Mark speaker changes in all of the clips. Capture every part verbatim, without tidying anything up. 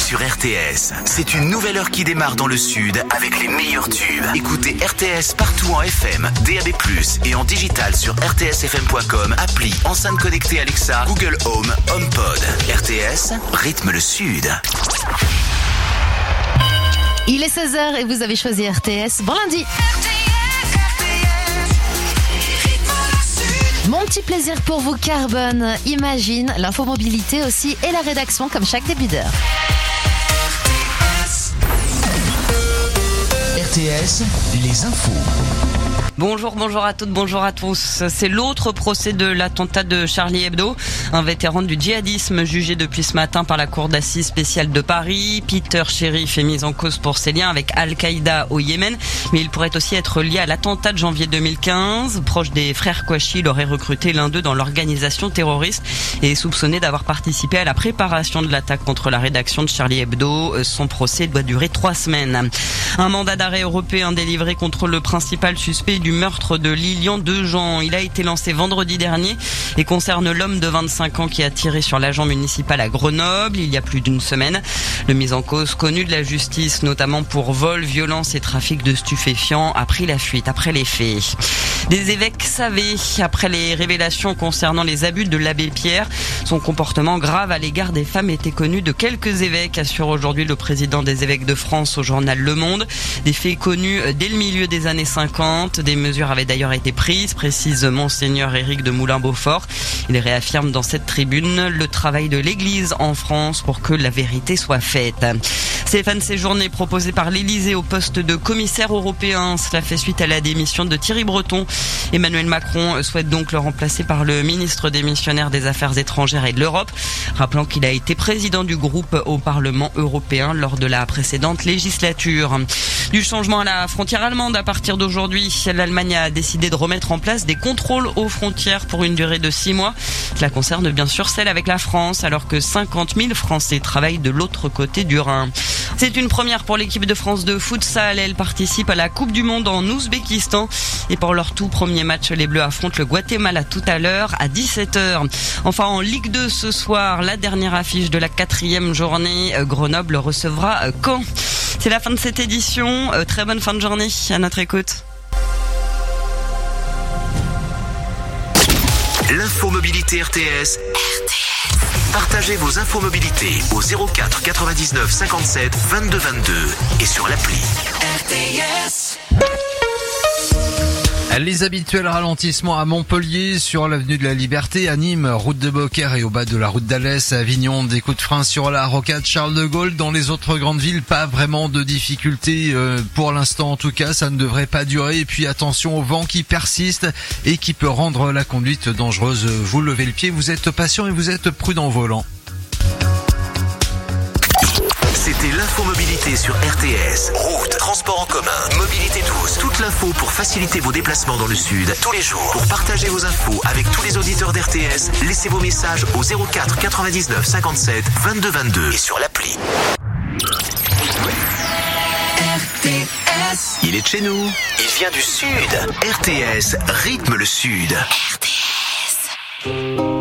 Speaker 1: sur R T S. C'est une nouvelle heure qui démarre dans le sud avec les meilleurs tubes. Écoutez R T S partout en F M, D A B plus, et en digital sur r t s f m point com, appli, enceinte connectée Alexa, Google Home, HomePod. R T S, rythme le sud.
Speaker 2: Il est seize heures et vous avez choisi R T S. Bon lundi. Mon petit plaisir pour vous, Carbone, Imagine, l'infomobilité aussi et la rédaction comme chaque début d'heure.
Speaker 1: R T S, les infos.
Speaker 3: Bonjour, bonjour à toutes, bonjour à tous. C'est l'autre procès de l'attentat de Charlie Hebdo. Un vétéran du djihadisme jugé depuis ce matin par la cour d'assises spéciale de Paris. Peter Sherif est mis en cause pour ses liens avec Al-Qaïda au Yémen, mais il pourrait aussi être lié à l'attentat de janvier deux mille quinze. Proche des frères Kouachi, il aurait recruté l'un d'eux dans l'organisation terroriste et est soupçonné d'avoir participé à la préparation de l'attaque contre la rédaction de Charlie Hebdo. Son procès doit durer trois semaines. Un mandat d'arrêt européen délivré contre le principal suspect du meurtre de Lilian Dejean. Il a été lancé vendredi dernier et concerne l'homme de vingt-cinq ans qui a tiré sur l'agent municipal à Grenoble il y a plus d'une semaine. Le mis en cause, connu de la justice, notamment pour vol, violence et trafic de stupéfiants, a pris la fuite après les faits. Des évêques savaient, après les révélations concernant les abus de l'abbé Pierre, son comportement grave à l'égard des femmes était connu de quelques évêques, assure aujourd'hui le président des évêques de France au journal Le Monde. Des faits connus dès le milieu des années cinquante, des mesures avaient d'ailleurs été prises, précise Monseigneur Éric de Moulin-Beaufort. Il réaffirme dans cette tribune le travail de l'Église en France pour que la vérité soit faite. Stéphane Séjourné proposé par l'Élysée au poste de commissaire européen. Cela fait suite à la démission de Thierry Breton. Emmanuel Macron souhaite donc le remplacer par le ministre démissionnaire des Affaires étrangères et de l'Europe, rappelant qu'il a été président du groupe au Parlement européen lors de la précédente législature. Du changement à la frontière allemande à partir d'aujourd'hui. L'Allemagne a décidé de remettre en place des contrôles aux frontières pour une durée de six mois. Cela concerne bien sûr celle avec la France, alors que cinquante mille Français travaillent de l'autre côté du Rhin. C'est une première pour l'équipe de France de futsal. Elle participe à la Coupe du Monde en Ouzbékistan. Et pour leur tout premier match, les Bleus affrontent le Guatemala tout à l'heure à dix-sept heures. Enfin, en Ligue deux ce soir, la dernière affiche de la quatrième journée, Grenoble recevra Caen. C'est la fin de cette édition. Euh, très bonne fin de journée à notre écoute.
Speaker 1: L'infomobilité R T S. R T S. Partagez vos infomobilités au zéro quatre quatre-vingt-dix-neuf cinquante-sept vingt-deux vingt-deux et sur l'appli. R T S.
Speaker 4: Les habituels ralentissements à Montpellier, sur l'avenue de la Liberté, à Nîmes, route de Beaucaire et au bas de la route d'Alès, à Avignon, des coups de frein sur la rocade Charles de Gaulle. Dans les autres grandes villes, pas vraiment de difficultés euh, pour l'instant en tout cas, ça ne devrait pas durer. Et puis attention au vent qui persiste et qui peut rendre la conduite dangereuse. Vous levez le pied, vous êtes patient et vous êtes prudent au volant.
Speaker 1: C'était l'infomobilité sur R T S. Route, transport en commun, mobilité douce. Toute l'info pour faciliter vos déplacements dans le sud tous les jours. Pour partager vos infos avec tous les auditeurs d'R T S, laissez vos messages au zéro quatre quatre-vingt-dix-neuf cinquante-sept vingt-deux vingt-deux et sur l'appli. R T S. Il est de chez nous. Il vient du sud. R T S rythme le sud. R T S.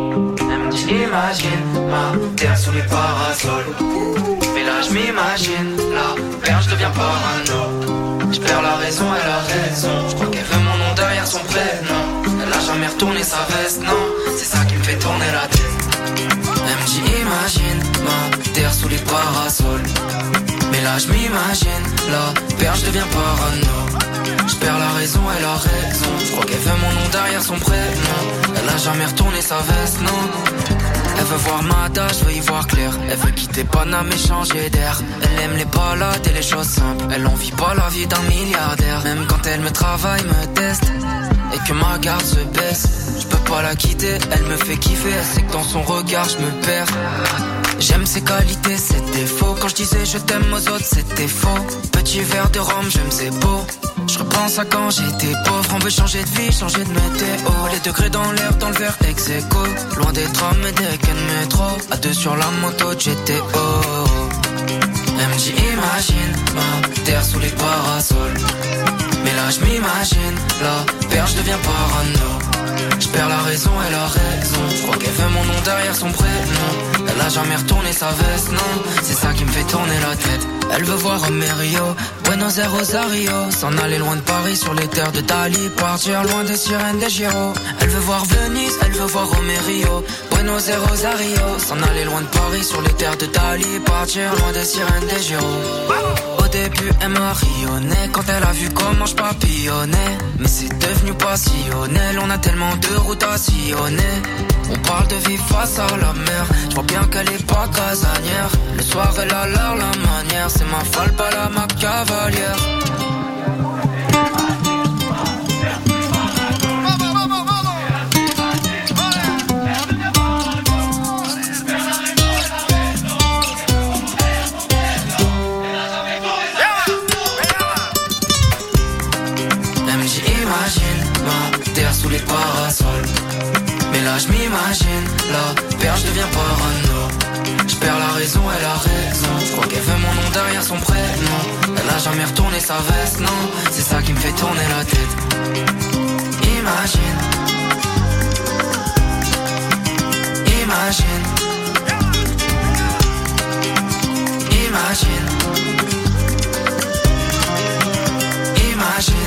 Speaker 5: Imagine ma terre sous les parasols. Mais là je m'imagine, la perche devient parano. Je perds la raison, elle a raison. Je crois qu'elle veut mon nom derrière son prénom. Elle a jamais retourné sa veste, non. C'est ça qui me fait tourner la tête. Elle me dit imagine ma terre sous les parasols. Mais là je m'imagine, la perche devient parano. Je perds la raison, elle a raison. Je crois qu'elle veut mon nom derrière son prénom. Elle a jamais retourné sa veste, non. Elle veut voir ma date, je veux y voir clair. Elle veut quitter Paname et changer d'air. Elle aime les balades et les choses simples. Elle en vit pas la vie d'un milliardaire. Même quand elle me travaille, me teste et que ma garde se baisse, je peux pas la quitter, elle me fait kiffer. Elle sait que dans son regard je me perds. J'aime ses qualités, ses défauts. Quand je disais je t'aime aux autres, c'était faux. Petit verre de rhum, j'aime ses beaux. Je repense à quand j'étais pauvre. On veut changer de vie, changer de météo. Les degrés dans l'air, dans le verre ex aequo. Loin des trams et des quais de métro. À deux sur la moto de G T O. Elle me dit imagine ma terre sous les parasols. Mais là je m'imagine, la perche devient parano. Je perds la raison, elle a raison. Je crois qu'elle veut mon nom derrière son prénom. Elle a jamais retourné sa veste, non. C'est ça qui me fait tourner la tête. Elle veut voir Rio, Buenos Aires, Rosario. S'en aller loin de Paris sur les terres de Dali. Partir loin des sirènes des Giro. Elle veut voir Venise, elle veut voir Rio, Buenos Aires, Rosario. S'en aller loin de Paris sur les terres de Dali. Partir loin des sirènes des Giro. Au début elle m'a rayonné quand elle a vu comment je papillonnais. Mais c'est devenu passionnel, on a tellement de routes à sillonner. On parle de vie face à la mer, je vois bien qu'elle est pas casanière. Le soir elle a l'air la manière, c'est ma folle pas la ma cavalière. Sous les parasols. Mais là je m'imagine, la perche devient parano. Je perds la raison, elle a raison. Je crois qu'elle veut mon nom derrière son prénom. Elle a jamais retourné sa veste, non. C'est ça qui me fait tourner la tête. Imagine. Imagine. Imagine. Imagine.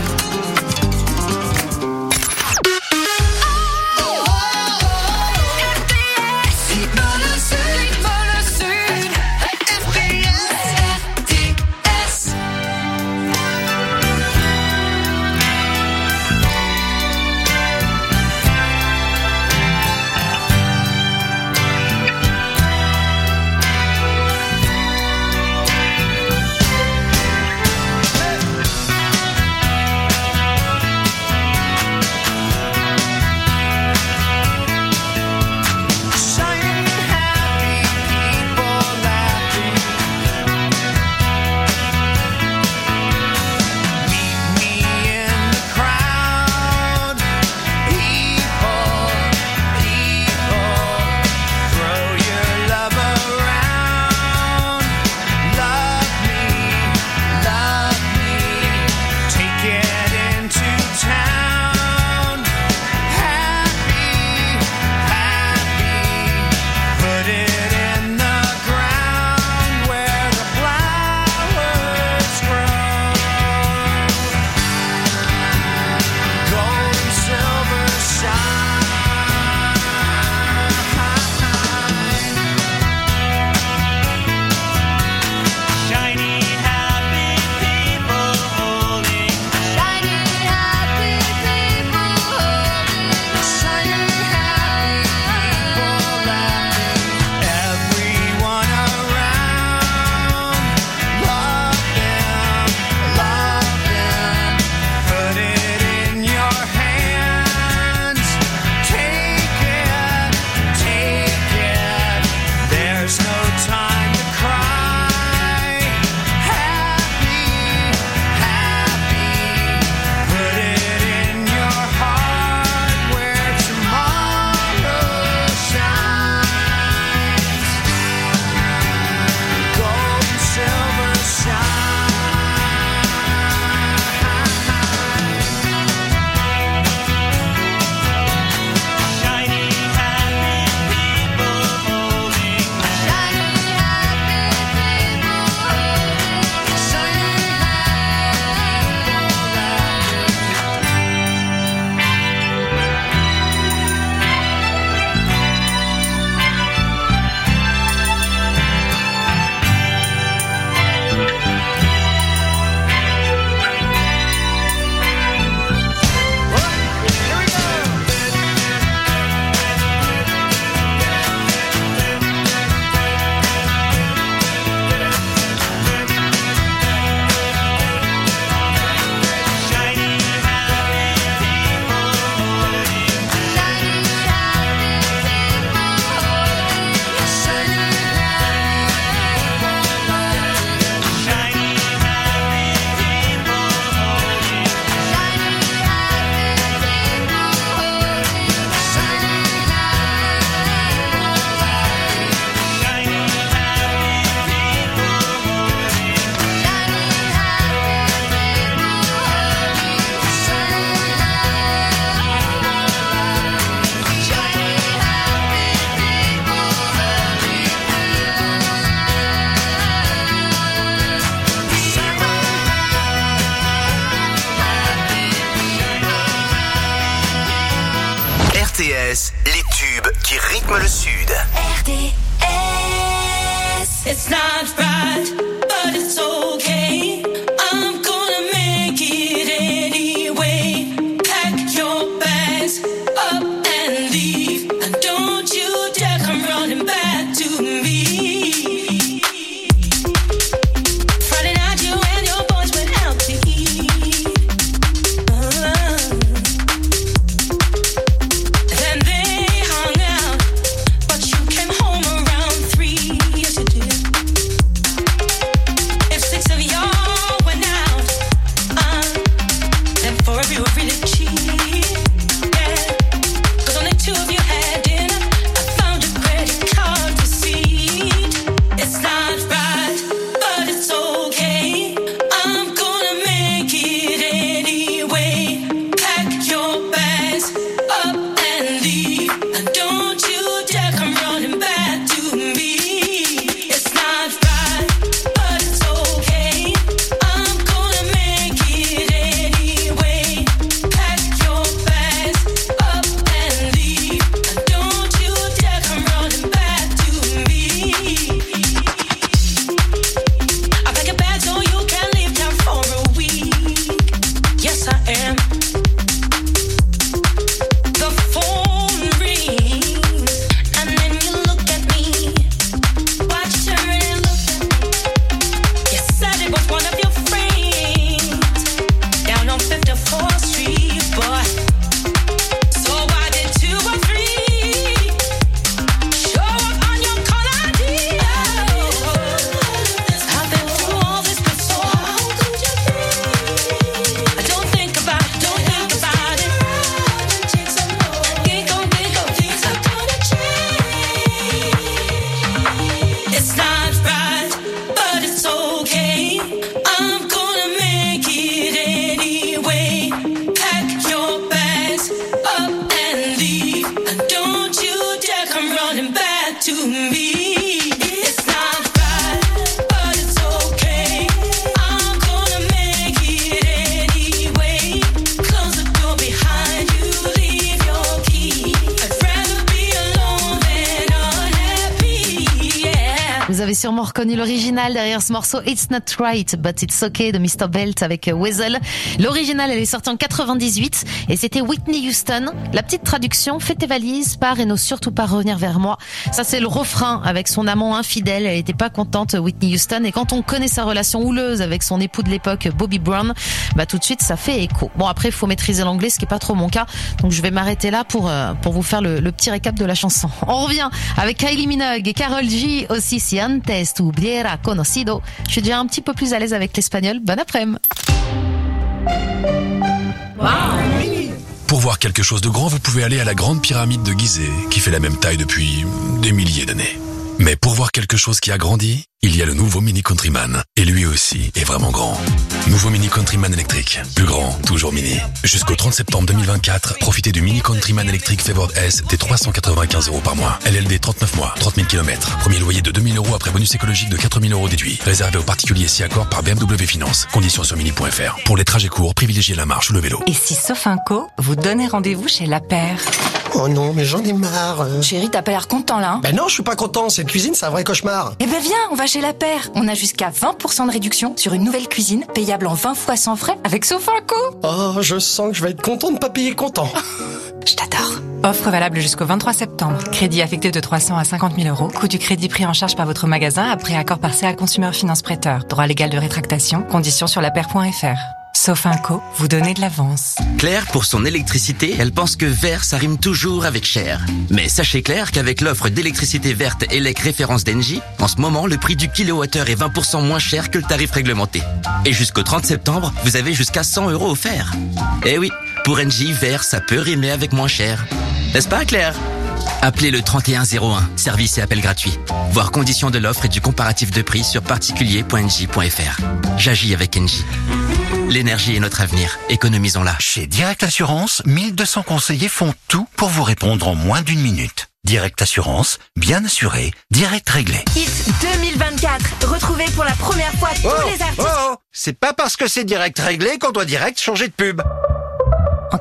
Speaker 1: S, les tubes qui rythment le Sud.
Speaker 6: R T S. It's not right, but it's okay. I'm gonna make it anyway. Pack your bags up and leave. And don't you dare come running back to me. Friday night you and your boys went out to eat. Uh, then they hung out, but you came home around three. Yes you did. If six of y'all went out, uh, then four of you were really cheap. Yeah, 'cause only two of you had dinner. I found your credit card receipt. It's not right, but it's okay. I'm gonna make it anyway. Pack your bags up and leave. And don't you dare come running back to me. It's not right, but it's okay. I'm gonna make it anyway. Pack your bags up and leave. And don't you dare come running back to me. I pack a bag so you can leave town for a week. Yes, I am. The phone rings, and then you look at me. Watch you turn and look at me. You said it was one of your friends down on fifty-fourth Street, boy. So why did two or three show up on your call I D? I've been through all this before. How could you be? I don't think about it, don't think about it. Think on, think on, things are gonna change. It's not right, but it's okay. I'm gonna make it anyway. Pack your bags up and leave. And don't you dare come running back to me. It's not right, but it's okay. I'm gonna make it anyway. Close the door behind you, leave your key. I'd rather be alone than unhappy, yeah.
Speaker 2: Vous avez sûrement reconnu l'original derrière ce morceau It's Not Right, But It's Okay de mister Belt avec Weasel. L'original, elle est sortie en quatre-vingt-dix-huit et c'était Whitney Houston. La petite traduction, fais tes valises, pars et n'ose surtout pas revenir vers moi. Ça, c'est le refrain avec son amant infidèle. Elle était pas contente, Whitney Houston. Et quand on connaît sa relation houleuse avec son époux de l'époque, Bobby Brown, bah tout de suite, ça fait écho. Bon, après, il faut maîtriser l'anglais, ce qui est pas trop mon cas. Donc, je vais m'arrêter là pour, euh, pour vous faire le, le petit récap de la chanson. On revient avec Kylie Minogue et Karol G, aussi si antes tu hubiera conocido. Je suis déjà un petit peu plus à l'aise avec l'espagnol. Bon après-midi.
Speaker 7: Pour voir quelque chose de grand, vous pouvez aller à la grande pyramide de Gizeh, qui fait la même taille depuis des milliers d'années. Mais pour voir quelque chose qui a grandi, il y a le nouveau Mini Countryman. Et lui aussi est vraiment grand. Nouveau Mini Countryman électrique. Plus grand, toujours mini. Jusqu'au trente septembre deux mille vingt-quatre, profitez du Mini Countryman électrique Favored S des trois cent quatre-vingt-quinze euros par mois. L L D trente-neuf mois, trente mille kilomètres. Premier loyer de deux mille euros après bonus écologique de quatre mille euros déduit. Réservé aux particuliers si accord par B M W Finance. Conditions sur mini point F R. Pour les trajets courts, privilégiez la marche ou le vélo.
Speaker 8: Et si Sofinco vous donnait rendez-vous chez La Paire?
Speaker 9: Oh non, mais j'en ai marre.
Speaker 8: Chérie, t'as pas l'air content là, hein?
Speaker 9: Ben non, je suis pas content. Cette cuisine, c'est un vrai cauchemar.
Speaker 8: Eh ben viens, on va chez La Paire. On a jusqu'à vingt pour cent de réduction sur une nouvelle cuisine payable en vingt fois sans frais avec Sofinco.
Speaker 9: Oh, je sens que je vais être content de pas payer comptant.
Speaker 8: Je t'adore. Offre valable jusqu'au vingt-trois septembre. Crédit affecté de trois cents à cinquante mille euros. Coût du crédit pris en charge par votre magasin après accord par C A Consumer Finance Prêteur. Droit légal de rétractation. Conditions sur lapaire point F R. Sofinco, vous donnez de l'avance.
Speaker 10: Claire, pour son électricité, elle pense que vert, ça rime toujours avec cher. Mais sachez Claire qu'avec l'offre d'électricité verte E L E C référence d'Engie, en ce moment, le prix du kilowattheure est vingt pour cent moins cher que le tarif réglementé. Et jusqu'au trente septembre, vous avez jusqu'à cent euros offerts. Eh oui, pour Engie, vert, ça peut rimer avec moins cher. N'est-ce pas, Claire? Appelez le trente et un zéro un, service et appel gratuit. Voir conditions de l'offre et du comparatif de prix sur particulier point engie point F R. J'agis avec Engie. L'énergie est notre avenir, économisons-la.
Speaker 11: Chez Direct Assurance, mille deux cents conseillers font tout pour vous répondre en moins d'une minute. Direct Assurance, bien assuré, direct réglé.
Speaker 12: Hit deux mille vingt-quatre, retrouvez pour la première fois tous
Speaker 11: oh,
Speaker 12: les artistes.
Speaker 11: Oh, oh, c'est pas parce que c'est direct réglé qu'on doit direct changer de pub.
Speaker 8: En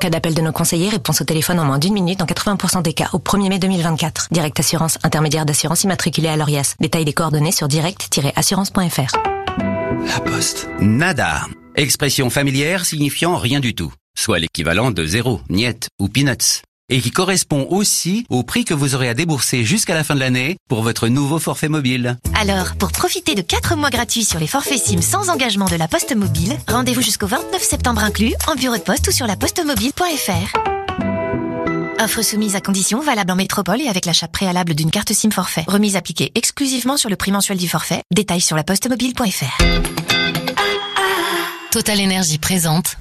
Speaker 13: cas d'appel de nos conseillers, réponse au téléphone en moins d'une minute dans quatre-vingts pour cent des cas au premier mai deux mille vingt-quatre. Direct Assurance, intermédiaire d'assurance immatriculée à l'Orias. Détail des coordonnées sur direct tiret assurance point f r.
Speaker 14: La Poste. Nada. Expression familière signifiant rien du tout. Soit l'équivalent de zéro, niet ou peanuts. Et qui correspond aussi au prix que vous aurez à débourser jusqu'à la fin de l'année pour votre nouveau forfait mobile.
Speaker 15: Alors, pour profiter de quatre mois gratuits sur les forfaits SIM sans engagement de la Poste Mobile, rendez-vous jusqu'au vingt-neuf septembre inclus en bureau de poste ou sur la poste mobile point f r. Offre soumise à condition, valable en métropole et avec l'achat préalable d'une carte SIM forfait. Remise appliquée exclusivement sur le prix mensuel du forfait. Détails sur la poste mobile point f r.
Speaker 2: Total Energy présente.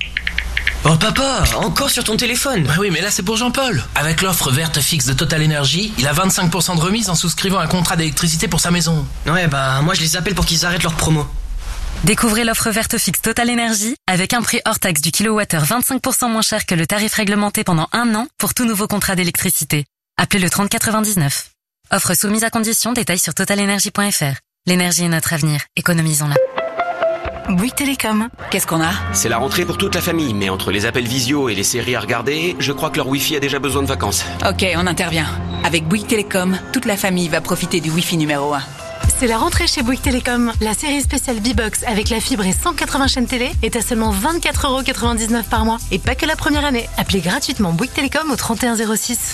Speaker 16: Oh papa, encore sur ton téléphone? Bah oui, mais là c'est pour Jean-Paul. Avec l'offre verte fixe de Total Energy, il a vingt-cinq pour cent de remise en souscrivant un contrat d'électricité pour sa maison. Ouais, bah moi je les appelle pour qu'ils arrêtent leur promo.
Speaker 8: Découvrez l'offre verte fixe Total Energy avec un prix hors taxe du kilowattheure vingt-cinq pour cent moins cher que le tarif réglementé pendant un an pour tout nouveau contrat d'électricité. Appelez le trente quatre-vingt-dix-neuf. Offre soumise à condition, détails sur total energy point f r. L'énergie est notre avenir, économisons-la.
Speaker 17: Bouygues Télécom. Qu'est-ce qu'on a?
Speaker 18: C'est la rentrée pour toute la famille, mais entre les appels visio et les séries à regarder, je crois que leur Wi-Fi a déjà besoin de vacances.
Speaker 17: Ok, on intervient. Avec Bouygues Télécom, toute la famille va profiter du Wi-Fi numéro un.
Speaker 19: C'est la rentrée chez Bouygues Télécom. La série spéciale B-Box avec la fibre et cent quatre-vingts chaînes télé est à seulement vingt-quatre euros quatre-vingt-dix-neuf par mois. Et pas que la première année. Appelez gratuitement Bouygues Télécom au trente et un zéro six.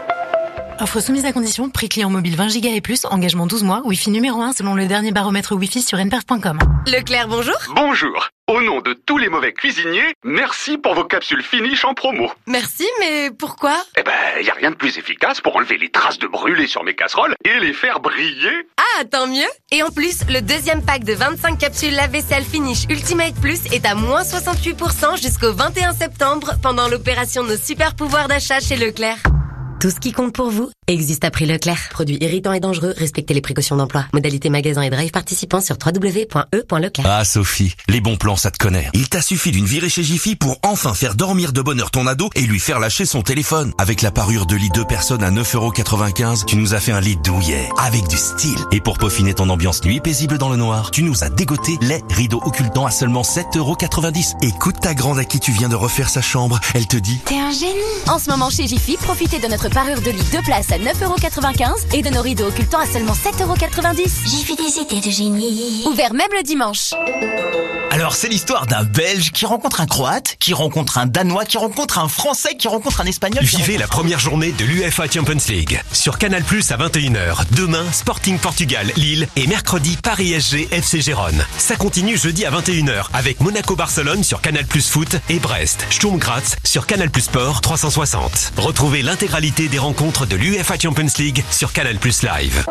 Speaker 19: Offre soumise à condition, prix client mobile vingt gigas et plus, engagement douze mois, Wi-Fi numéro un selon le dernier baromètre Wi-Fi sur n perf point com.
Speaker 20: Leclerc, bonjour. Bonjour. Au nom de tous les mauvais cuisiniers, merci pour vos capsules Finish en promo.
Speaker 12: Merci, mais pourquoi?
Speaker 20: Eh ben, y a rien de plus efficace pour enlever les traces de brûlé sur mes casseroles et les faire briller.
Speaker 12: Ah, tant mieux. Et en plus, le deuxième pack de vingt-cinq capsules lave-vaisselle Finish Ultimate Plus est à moins soixante-huit pour cent jusqu'au vingt et un septembre pendant l'opération Nos super pouvoirs d'achat chez Leclerc.
Speaker 15: Tout ce qui compte pour vous existe à prix Leclerc. Produits irritants et dangereux, respectez les précautions d'emploi. Modalité magasin et drive participants sur w w w point e point leclerc.
Speaker 1: Ah Sophie, les bons plans ça te connaît. Il t'a suffi d'une virée chez Jiffy pour enfin faire dormir de bonheur ton ado et lui faire lâcher son téléphone. Avec la parure de lit deux personnes à neuf euros quatre-vingt-quinze, tu nous as fait un lit douillet, avec du style. Et pour peaufiner ton ambiance nuit paisible dans le noir, tu nous as dégoté les rideaux occultants à seulement sept euros quatre-vingt-dix. Écoute ta grande à qui tu viens de refaire sa chambre, elle te dit...
Speaker 12: T'es un génie. En ce moment chez Jiffy, profitez de notre parure de lit deux places à neuf euros quatre-vingt-quinze et de nos rideaux occultants à seulement sept euros quatre-vingt-dix.
Speaker 15: Jiffy des idées de génie.
Speaker 12: Ouvert même le dimanche.
Speaker 21: Alors c'est l'histoire d'un Belge qui rencontre un Croate, qui rencontre un Danois, qui rencontre un Français, qui rencontre un Espagnol.
Speaker 22: Vivez la première journée de l'U E F A Champions League sur Canal Plus à vingt et une heures. Demain, Sporting Portugal, Lille et mercredi Paris S G F C Gérone. Ça continue jeudi à vingt et une heures avec Monaco Barcelone sur Canal Plus Foot et Brest Sturm Graz sur Canal Plus Sport trois cent soixante. Retrouvez l'intégralité des rencontres de l'U E F A Champions League sur Canal Plus Live.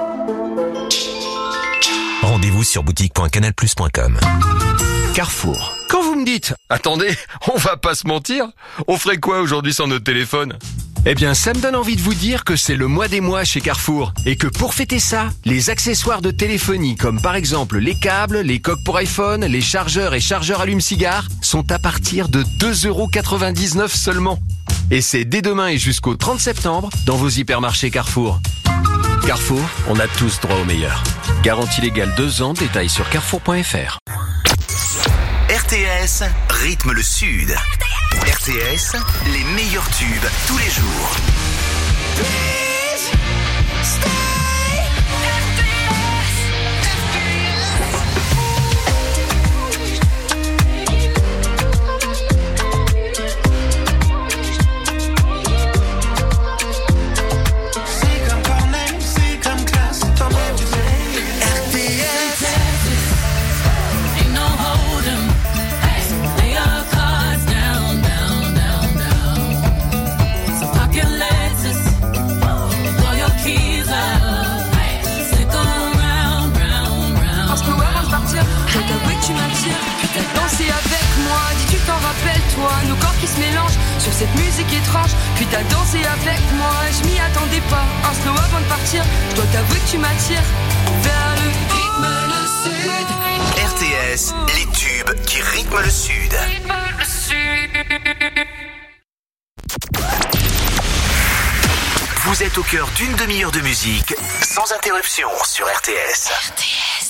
Speaker 22: Rendez-vous sur boutique point canal plus point com.
Speaker 23: Carrefour. Quand vous me dites, attendez, on va pas se mentir, on ferait quoi aujourd'hui sans notre téléphone? Eh bien, ça me donne envie de vous dire que c'est le mois des mois chez Carrefour et que pour fêter ça, les accessoires de téléphonie comme par exemple les câbles, les coques pour iPhone, les chargeurs et chargeurs allume-cigare sont à partir de deux euros quatre-vingt-dix-neuf seulement. Et c'est dès demain et jusqu'au trente septembre dans vos hypermarchés Carrefour. Carrefour, on a tous droit au meilleur. Garantie légale deux ans, détails sur carrefour point f r.
Speaker 1: R T S rythme le Sud. R T S, les meilleurs tubes tous les jours.
Speaker 24: Toi, nos corps qui se mélangent sur cette musique étrange. Puis t'as dansé avec moi, je m'y attendais pas. Un slow avant de partir, je dois t'avouer que tu m'attires vers le rythme le sud.
Speaker 1: R T S, les tubes qui rythment le Sud. Vous êtes au cœur d'une demi-heure de musique sans interruption sur R T S. R T S.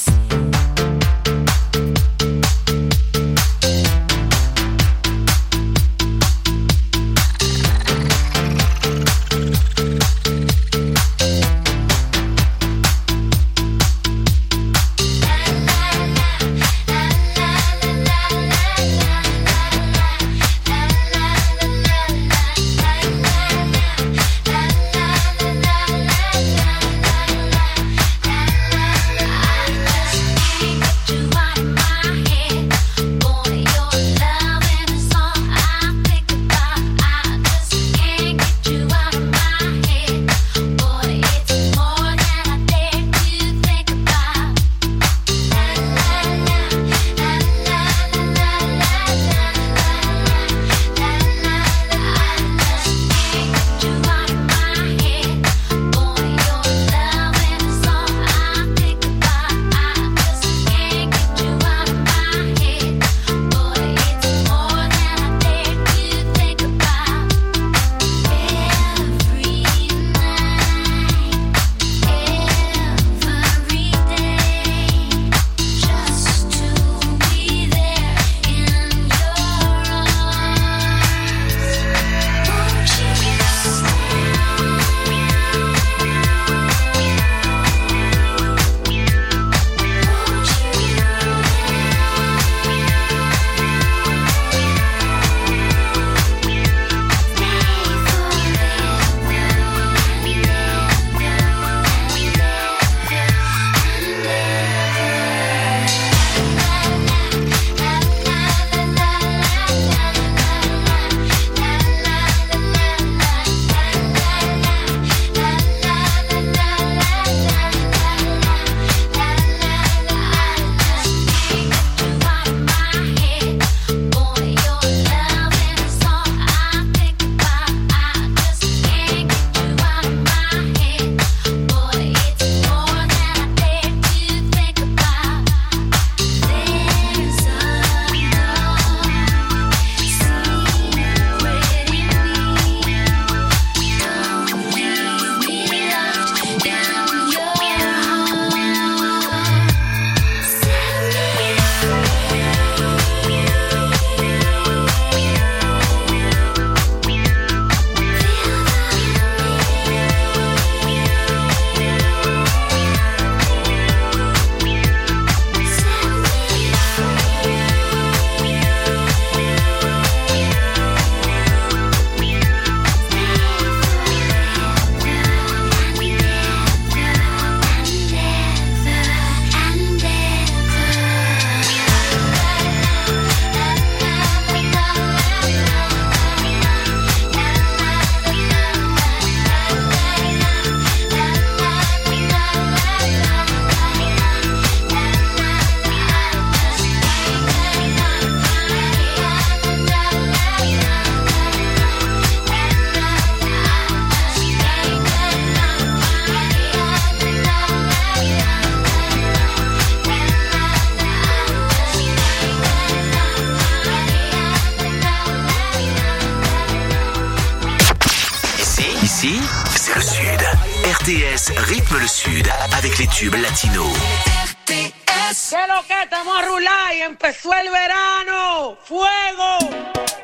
Speaker 1: ici, c'est le Sud. R T S rythme le Sud avec les tubes latinos.
Speaker 3: R T S. ¿Qué lo que estamos a rular y empezó el verano? ¡Fuego!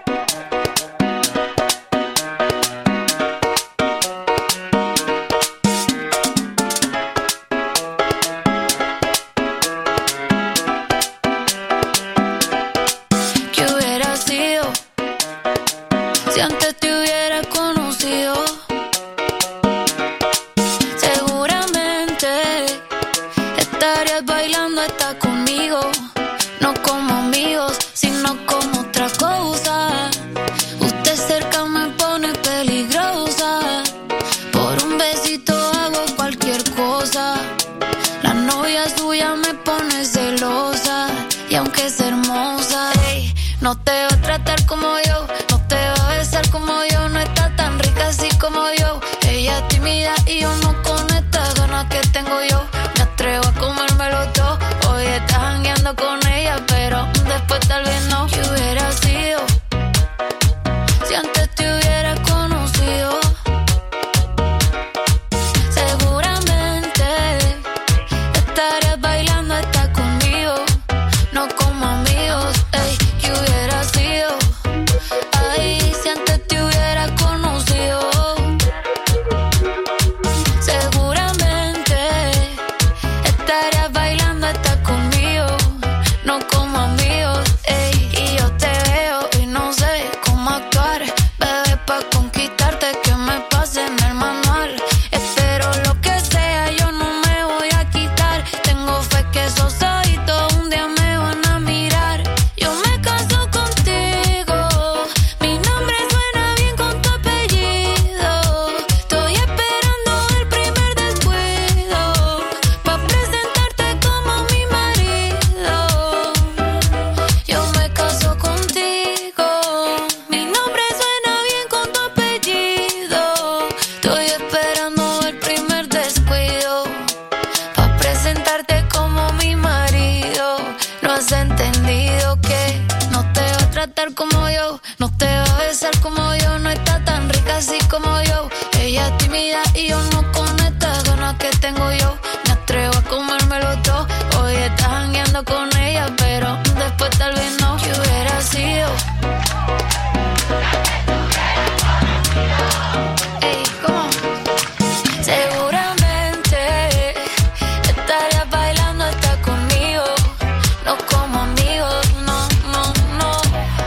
Speaker 4: Si antes te hubiera conocido, seguramente estarías bailando hasta conmigo. No como amigos, sino como otra cosa. Usted cerca me pone peligrosa. Por un besito hago cualquier cosa. La novia suya me pone celosa. Y aunque es hermosa, hey, no te va a tratar como yo. Te va a besar como yo, no está tan rica así como yo. Ella es tímida y yo no con estas ganas que tengo yo. Me atrevo a comérmelo todo. Hoy estás jangueando con ella, pero después tal vez no. ¿Qué hubiera sido si antes te hubiera conocido? Seguramente estarías bailando hasta conmigo. No como amigos, ey, ¿qué hubiera sido? Ay, si antes te hubiera conocido, seguramente estarías bailando hasta conmigo, no como amigos, ey. Y yo te veo y no sé cómo actuar, bebé, pa' conquistarte que me pase en el manual. Espero lo que sea, yo no me voy a quitar. Tengo fe que esos ojitos un día me van a mirar. Yo me caso contigo. Mi nombre suena bien con tu apellido. Estoy esperando el primer descuido pa' presentarte como mi marido. Yo me caso contigo. Mi nombre suena bien con tu apellido. Estoy esperando el primer descuido pa' presentarte como mi marido. No has entendido que no te va a tratar como yo, no te va a besar como yo, no está tan rica así como yo. Ella es tímida y yo no con estas ganas que tengo yo. Me atrevo a comérmelo todo. Hoy estás jangueando con ella, pero después tal vez no. ¿Qué hubiera sido? Ey, ¿cómo? Seguramente estarías bailando hasta conmigo, no como amigos, no, no, no.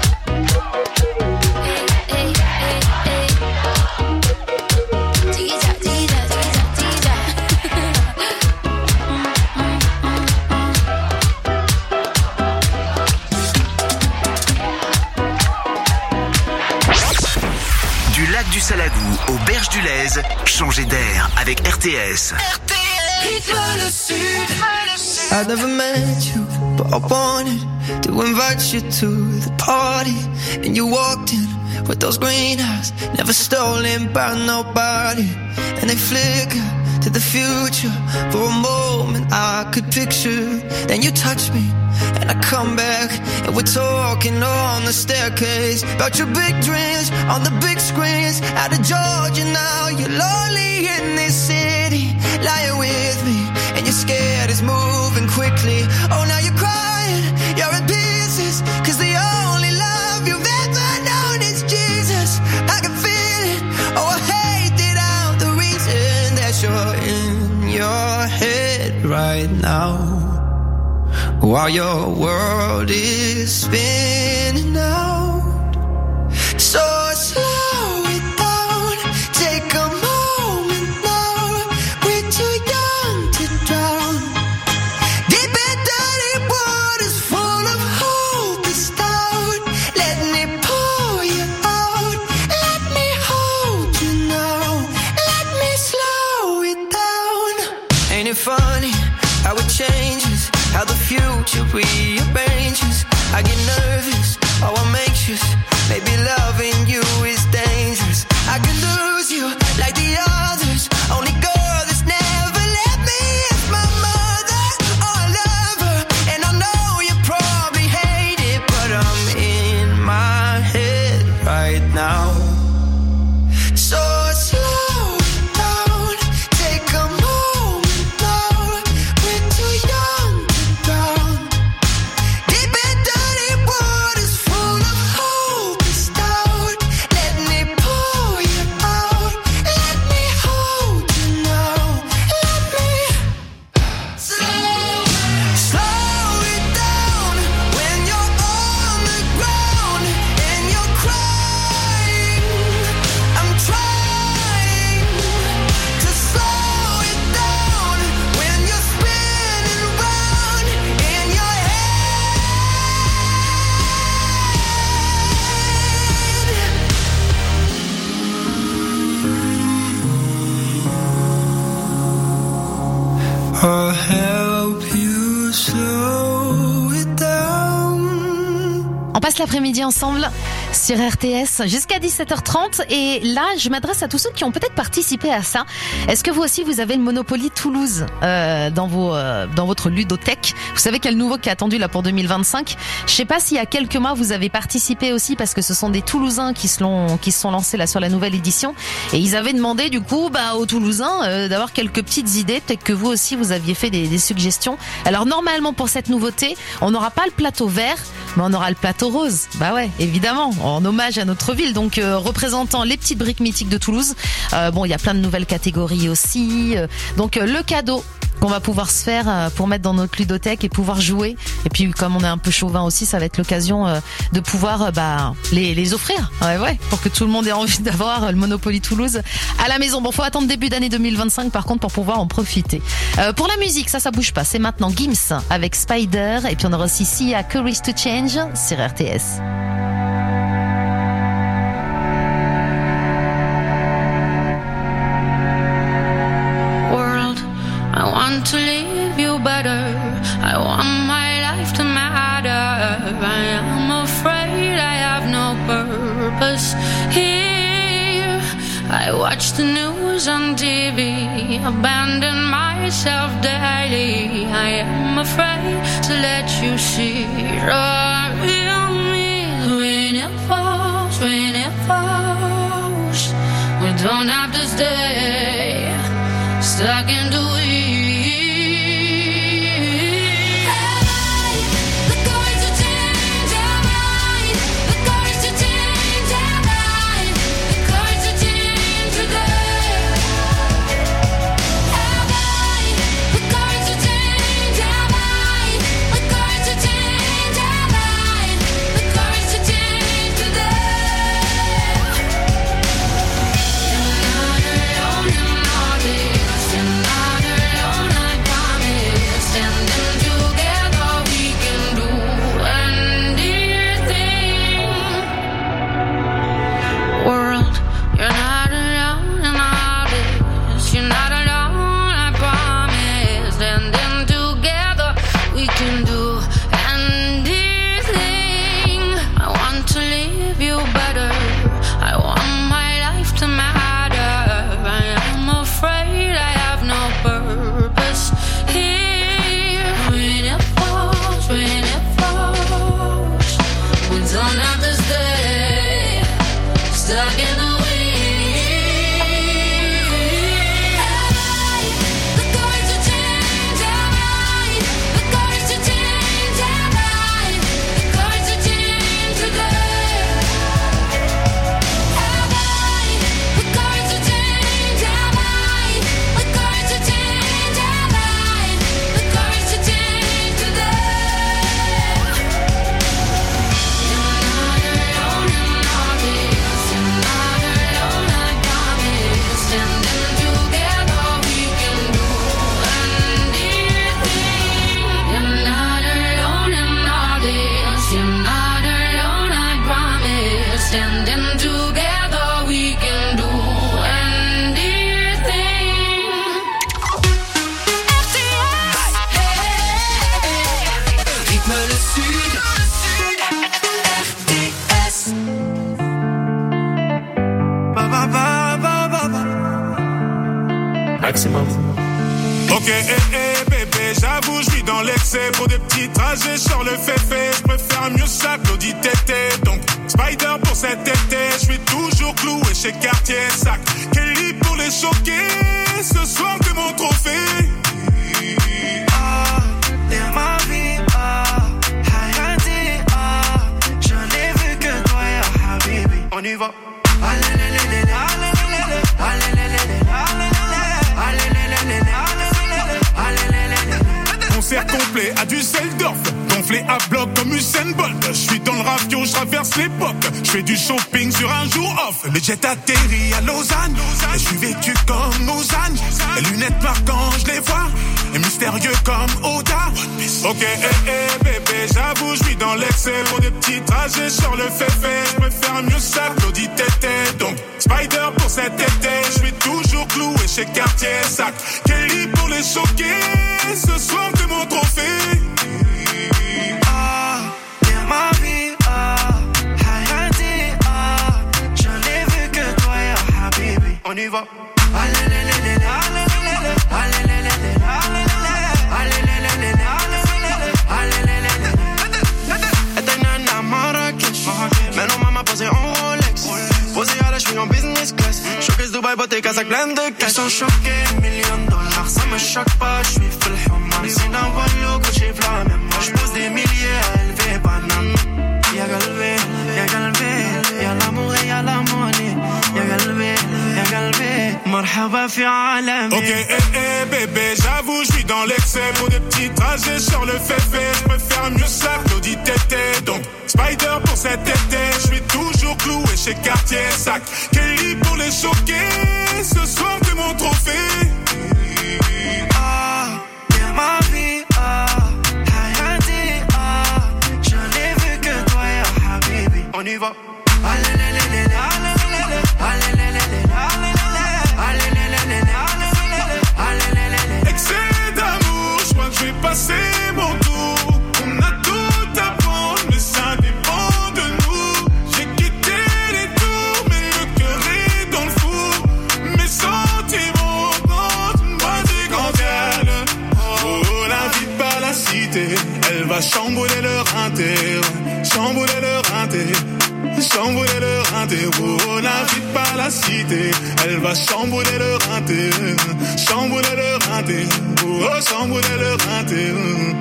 Speaker 4: Ey, ey, ey, ey. Chiquilla, chiquilla, chiquilla, chiquilla.
Speaker 1: Du lac du Salagou aux berges du Lez, changez d'air avec R T S.
Speaker 5: I never met you, but I wanted to invite you to the party. And you walked in with those green eyes, never stolen by nobody. And they flicker to the future. For a moment I could picture. Then you touch me and I come back, and we're talking on the staircase about your big dreams on the big screens. Out of Georgia now, you're lonely in this city, lying with me, and you're scared it's moving quickly. Oh, now you're crying, you're in pieces, cause the only love you've ever known is Jesus. I can feel it, oh I hate it out, the reason that you're in your head right now, while your world is spinning out. So slow it down, take a moment now. We're too young to drown. Deep and dirty waters full of hope is down. Let me pour you out. Let me hold you now. Let me slow it down. Ain't it funny how it changes, how the future rearranges? I get nervous, oh I'm anxious. Maybe loving you is dangerous. I could lose you like the others. Only girl that's never let me is my mother. Oh I love her, and I know you probably hate it, but I'm in my head right now. So slow
Speaker 2: passe l'après-midi ensemble sur R T S jusqu'à dix-sept heures trente. Et là, je m'adresse à tous ceux qui ont peut-être participé à ça. Est-ce que vous aussi, vous avez le Monopoly Toulouse euh, dans vos euh, dans votre ludothèque? Vous savez qu'il y a le nouveau qui est attendu là pour deux mille vingt-cinq. Je sais pas s'il y a quelques mois, vous avez participé aussi parce que ce sont des Toulousains qui se l'ont, qui se sont lancés là sur la nouvelle édition. Et ils avaient demandé du coup bah, aux Toulousains euh, d'avoir quelques petites idées. Peut-être que vous aussi, vous aviez fait des, des suggestions. Alors normalement, pour cette nouveauté, on n'aura pas le plateau vert, mais on aura le plateau rose. Bah ouais, évidemment, en hommage à notre ville. Donc euh, représentant les petites briques mythiques de Toulouse. Euh, bon, il y a plein de nouvelles catégories aussi. Euh, donc euh, le cadeau qu'on va pouvoir se faire euh, pour mettre dans notre ludothèque et pouvoir jouer. Et puis comme on est un peu chauvin aussi, ça va être l'occasion euh, de pouvoir euh, bah les les offrir. Ouais ouais, pour que tout le monde ait envie d'avoir le Monopoly Toulouse à la maison. Bon, faut attendre début d'année deux mille vingt-cinq par contre pour pouvoir en profiter. Euh, pour la musique, ça ça bouge pas. C'est maintenant Gims avec Spider et puis on aura aussi Sia Courage to Change sur R T S.
Speaker 4: I want to leave you better. I want my life to matter. I am afraid I have no purpose here. I watch the news on T V, abandon myself daily. I am afraid to let you see the real me. When it falls, when it falls, we don't have to stay stuck in the weeds.
Speaker 6: Ok, eh, eh, bébé, j'avoue, je vis dans l'excès. Pour des petits trajets, sur le féfé. Je préfère mieux ça que l'audit tété. Donc, Spider pour cet été. Je suis toujours cloué chez Cartier. Sac Kelly pour les choquer. Ce soir, t'es mon trophée.
Speaker 5: Ah, t'es ma vie, ah. Hayati, ah. Je n'ai vu que toi, ya Habibi. On y va. Allez, allez, allez, allez, allez, allez, allez, allez.
Speaker 6: Concert complet à Düsseldorf, gonflé à bloc comme Usain Bolt. Je suis dans le ravio, je traverse l'époque. Je fais du shopping sur un jour off. Le jet atterrit à Lausanne, et je suis vêtu comme Lausanne. Les lunettes marquantes, je les vois, et mystérieux comme Oda. Ok, eh, eh, bébé, j'avoue, je suis dans l'excès. Pour des petits trajets sur le féfé, je préfère mieux ça que l'audit tété. Donc, Spider pour cet été, je suis toujours cloué chez Cartier. Sac Kelly pour les choquer. Ce soir, t'es mon trophée.
Speaker 5: Ah, t'es ma vie, ah. On y va. Allez, allez, allez, allez, allez, allez, allez, maintenant maman posée en Rolex, posée à la cheville en business class. Showcase Dubaï, bottega, sac plein de cash. Ils sont choqués, millions de dollars, ça me choque pas, je suis full human. C'est d'un voyou que j'ai flammé, moi je pose des milliers à élever banane. Y'a galvé, y'a galvé, y'a l'amour et y'a la monnaie. Y'a galvé, y'a galvé, marhaba fi alami.
Speaker 6: Ok, eh, eh, bébé, j'avoue, je suis dans l'excès. Pour des petits trajets sur le féfé, je peux faire mieux ça, Claudie Tété. Donc, Spider pour cet été, je suis toujours cloué chez Cartier Sac. Kelly pour les choquer, ce soir t'es mon trophée.
Speaker 5: Ah, y'a ma vie, ah, Hayati, ah, je n'ai vu que toi, ya Habibi. On y va. Allez, allez, allez, allez, allez, allez, allez, allez.
Speaker 6: Excès d'amour, je crois que je vais passer mon tour. On a tout à prendre, mais ça dépend de nous. J'ai quitté les tours, mais le cœur est dans le four. Mes sentiments comptent, moi du grand ciel. Oh, la vie par la cité, elle va chambouler leur inter, chambouler leur inter. Chambouler le rinté, oh la vie par la cité. Elle va chambouler le rinté, chambouler le rinté, oh chambouler le rinté.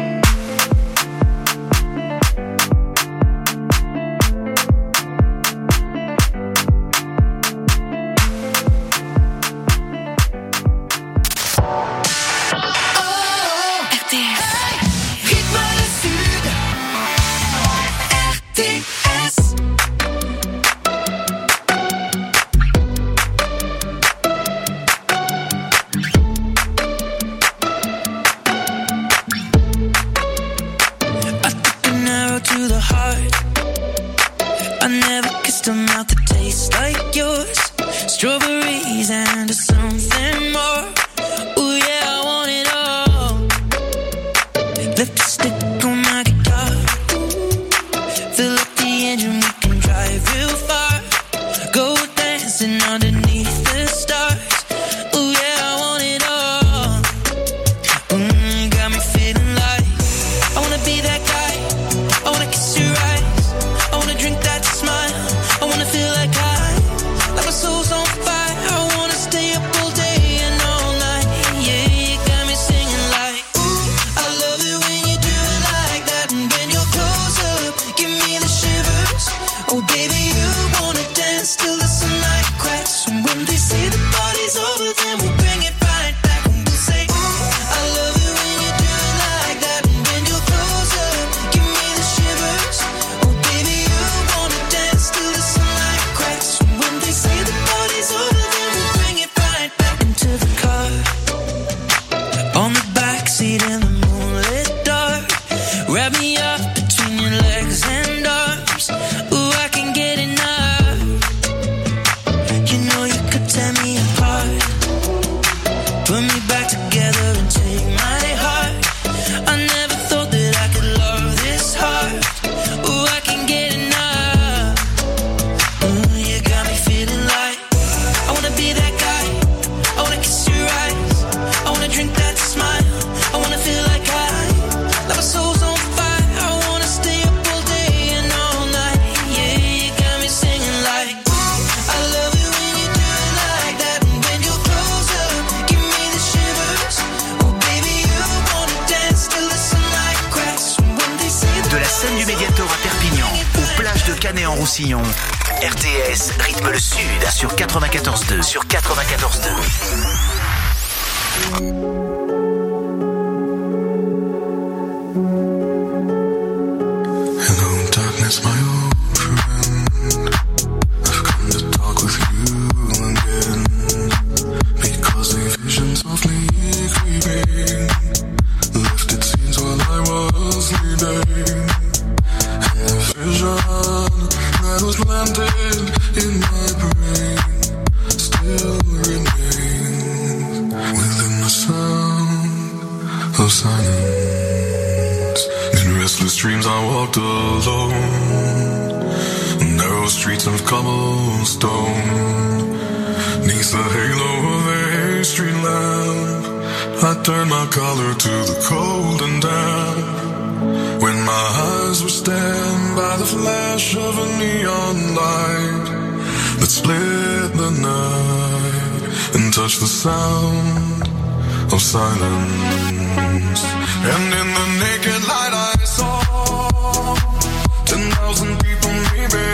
Speaker 1: R T S rythme le sud sur quatre-vingt-quatorze deux. Sur quatre-vingt-quatorze deux.
Speaker 7: Hello, darkness, my old friend. I've come to talk with you again. Because the visions of me creeping lifted scenes while I was sleeping. And the vision that was planted in my brain still remains within the sound of silence. In restless dreams I walked alone, narrow streets of cobblestone, Neath the halo of a street lamp, I turned my collar to the cold and damp. When my eyes were stabbed by the flash of a neon light that split the night and touched the sound of silence. And in the naked light I saw ten thousand people maybe,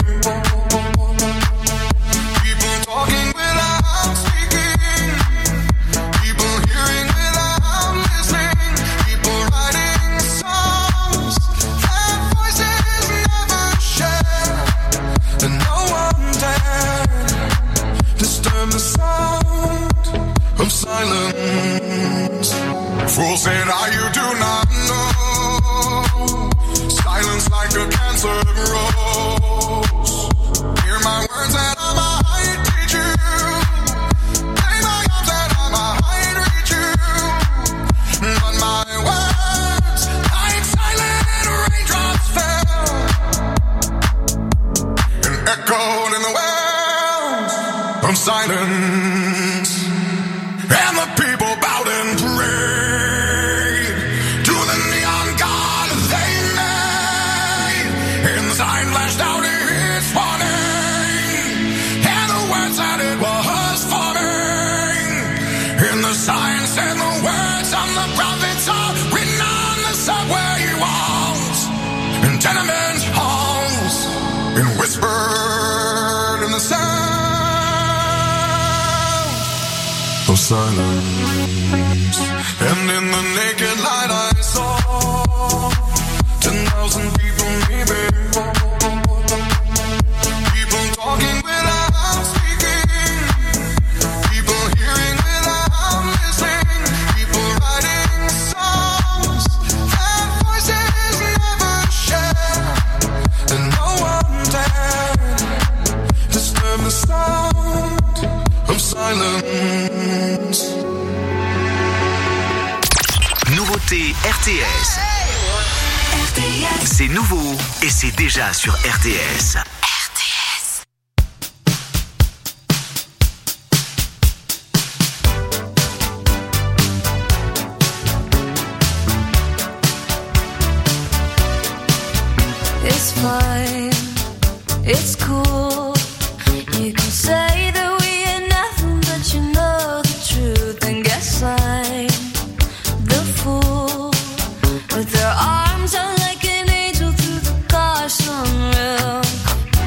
Speaker 7: people talking without speaking, people hearing without listening, people writing songs that voices never share, and no one dared disturb the sound of silence. Fools said, ah, you do not know, silence like a cancer grows. Hear my words that I might teach you, lay my arms that I might reach you, but my words like silent raindrops fell and echoed in the wells of silence. And the people bowed and prayed to the neon god they made. And the sign flashed out its warning, and the words that it was forming. And the sign said the words of the prophets are written on the subway walls and tenement halls, and whispered in the sound of silence. And in the naked light I saw ten thousand people maybe, people talking without speaking, people hearing without listening, people writing songs that voices never share, and no one dared disturb the sound of silence.
Speaker 1: Nouveauté R T S. C'est nouveau et c'est déjà sur R T S.
Speaker 4: It's fine, it's cool. You can say that we ain't nothing, but you know the truth. And guess I'm the fool with their arms out like an angel through the car sunroof.